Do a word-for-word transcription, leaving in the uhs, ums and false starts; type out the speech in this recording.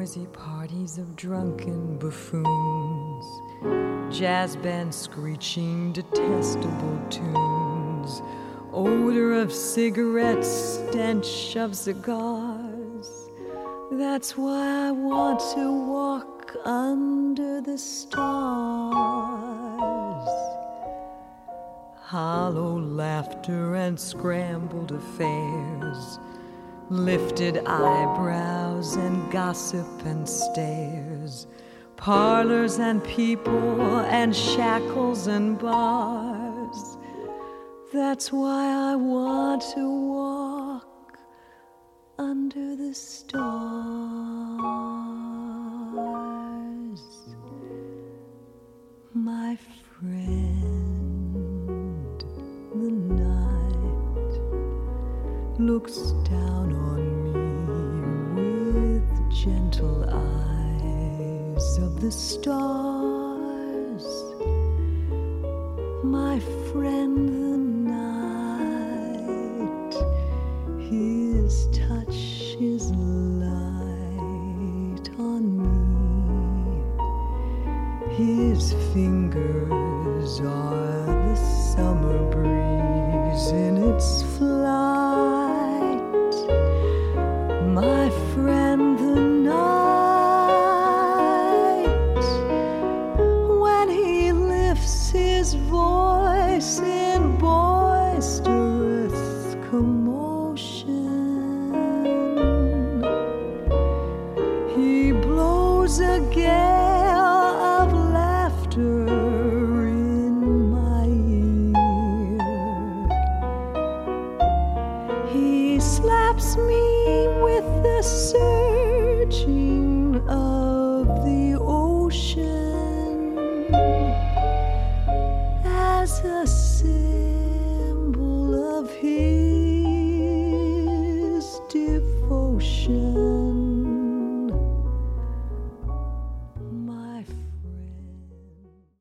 noisy parties of drunken buffoons, jazz bands screeching detestable tunes, odor of cigarettes, stench of cigars. That's why I want to walk under the stars. Hollow laughter and scrambled affairs, lifted eyebrows and gossip and stares, parlors and people and shackles and bars. That's why I want to walk under the stars. My friend, the night looks down on me with gentle eyes of the stars. My friend, the night, his touch is light on me. His fingers are the summer breeze in its flight. My friend, the night, when he lifts his voice in boisterous commotion, he blows a gale of laughter in my ear. He slaps me with the surging